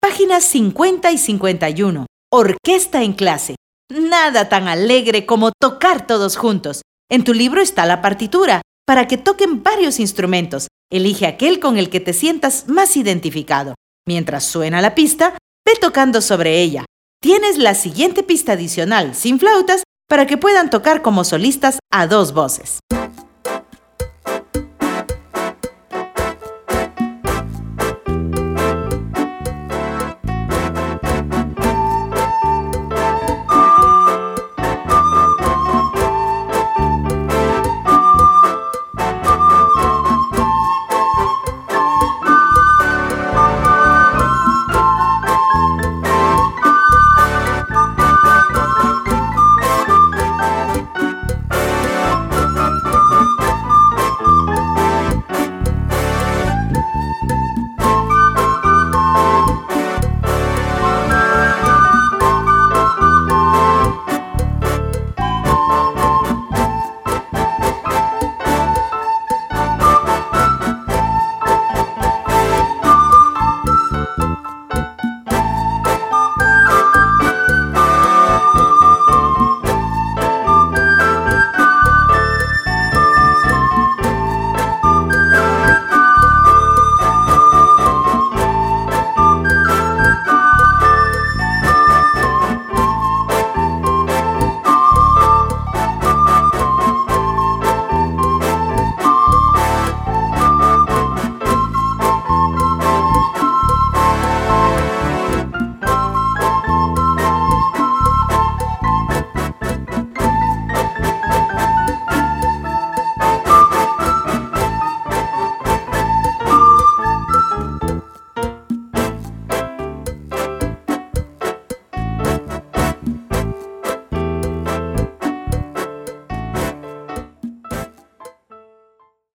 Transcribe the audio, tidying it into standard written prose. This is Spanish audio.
Páginas 50 y 51. Orquesta en clase. Nada tan alegre como tocar todos juntos. En tu libro está la partitura para que toquen varios instrumentos. Elige aquel con el que te sientas más identificado. Mientras suena la pista, ve tocando sobre ella. Tienes la siguiente pista adicional, sin flautas, para que puedan tocar como solistas a dos voces.